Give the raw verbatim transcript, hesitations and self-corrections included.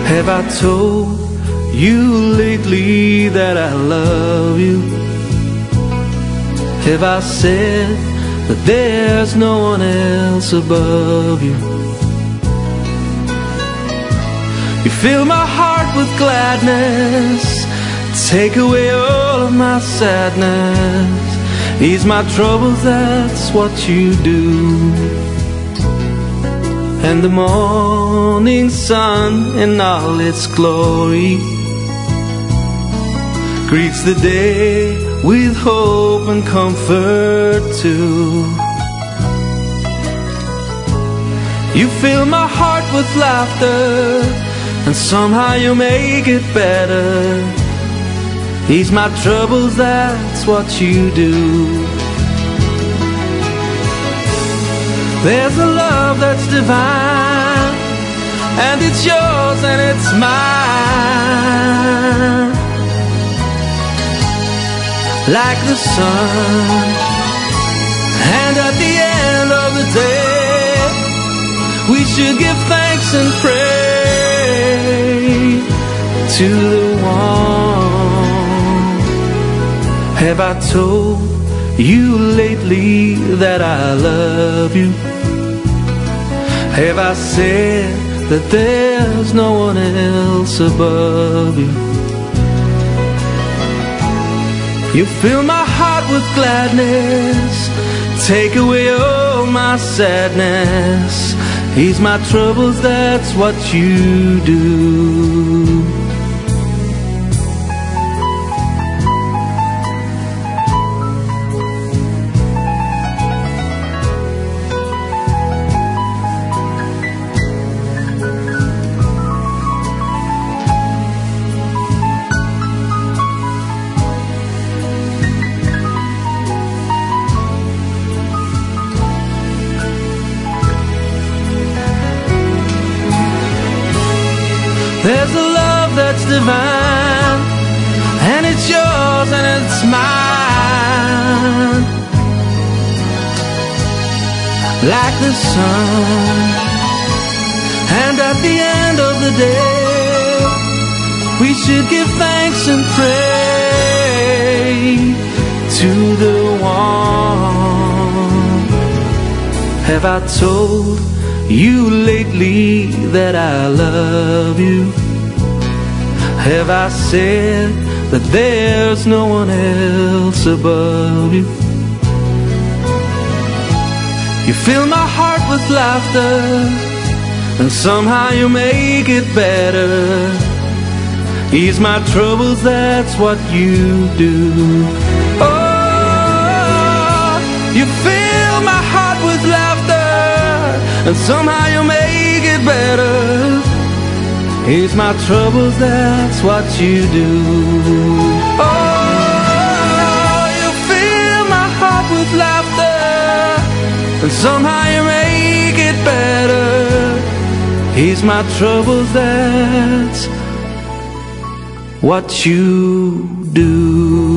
Have I told you lately that I love you? Have I said that there's no one else above you? You fill my heart with gladness, take away all of my sadness, ease my troubles, that's what you do. And the morning sun in all its glory greets the day with hope and comfort too. You fill my heart with laughter, and somehow you make it better. Ease my troubles, that's what you do. There's a love that's divine, and it's yours and it's mine. Like the sun, and at the end of the day, we should give thanks and pray to the one. Have I told you lately that I love you? Have I said that there's no one else above you? You fill my heart with gladness, take away all my sadness, ease my troubles, that's what you do. There's a love that's divine, and it's yours and it's mine. Like the sun, and at the end of the day, we should give thanks and pray to the one. Have I told you lately that I love you? Have I said that there's no one else above you? You fill my heart with laughter, and somehow you make it better. Ease my troubles, that's what you do. Oh, you fill my heart with laughter, and somehow you make it better. Ease my troubles, that's what you do. Oh, you fill my heart with laughter, and somehow you make it better. Ease my troubles, that's what you do.